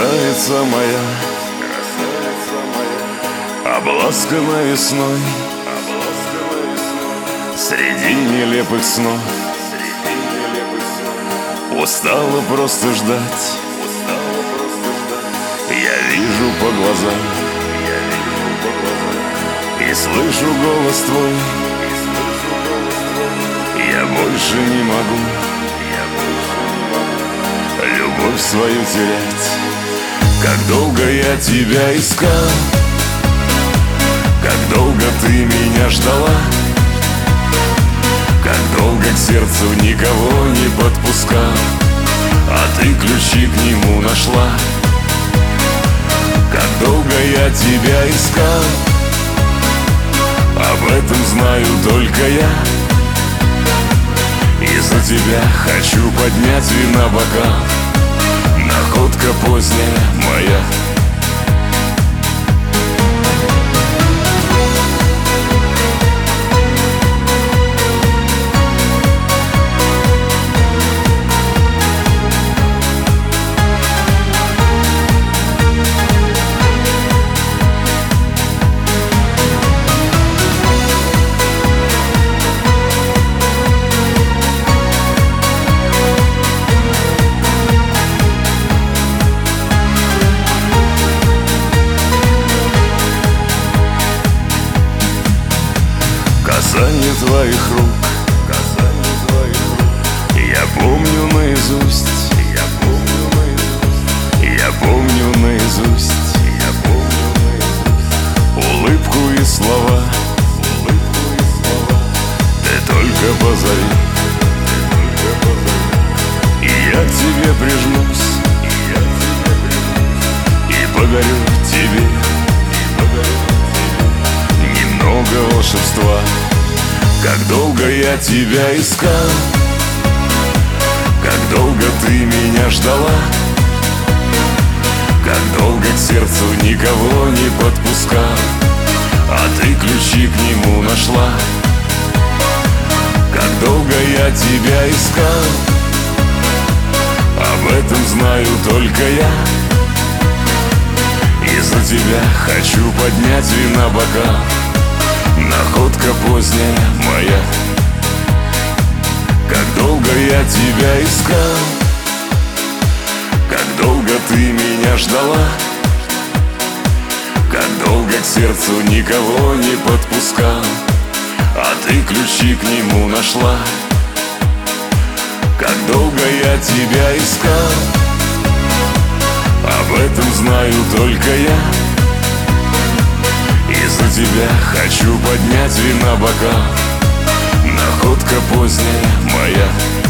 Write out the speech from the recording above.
Красавица моя, обласкана весной, среди нелепых снов. Устала просто ждать, я вижу по глазам и слышу голос твой. Я больше не могу любовь свою терять. Как долго я тебя искал, как долго ты меня ждала, как долго к сердцу никого не подпускал, а ты ключи к нему нашла. Как долго я тебя искал, об этом знаю только я. И за тебя хочу поднять вина бокал. Находка поздняя моя. Касание твоих рук, я помню наизусть, я помню наизусть улыбку и слова. Ты только позови, и я к тебе прижмусь, и подарю тебе немного волшебства. Как долго я тебя искал, как долго ты меня ждала, как долго к сердцу никого не подпускал, а ты ключи к нему нашла. Как долго я тебя искал, об этом знаю только я. И за тебя хочу поднять вина бокал. Находка поздняя моя. Как долго я тебя искал, как долго ты меня ждала, как долго к сердцу никого не подпускал, а ты ключи к нему нашла. Как долго я тебя искал, об этом знаю только я. И за тебя хочу поднять вина бокал. Находка поздняя моя.